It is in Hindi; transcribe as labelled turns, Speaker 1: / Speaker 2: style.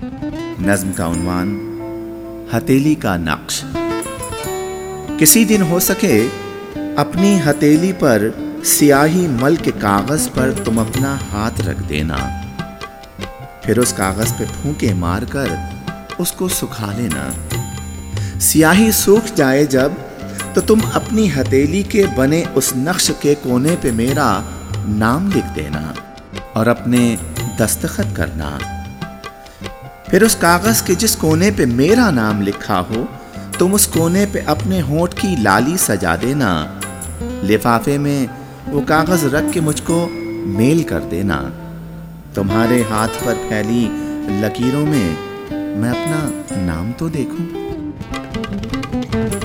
Speaker 1: नज्म का उन्वान हथेली का नक्श। किसी दिन हो सके अपनी हथेली पर स्याही मल के कागज पर तुम अपना हाथ रख देना, फिर उस कागज पे फूंके मारकर उसको सुखा लेना। स्याही सूख जाए जब, तो तुम अपनी हथेली के बने उस नक्श के कोने पे मेरा नाम लिख देना और अपने दस्तखत करना। फिर उस कागज के जिस कोने पे मेरा नाम लिखा हो, तुम उस कोने पे अपने होंठ की लाली सजा देना। लिफाफे में वो कागज रख के मुझको मेल कर देना। तुम्हारे हाथ पर फैली लकीरों में मैं अपना नाम तो देखूं।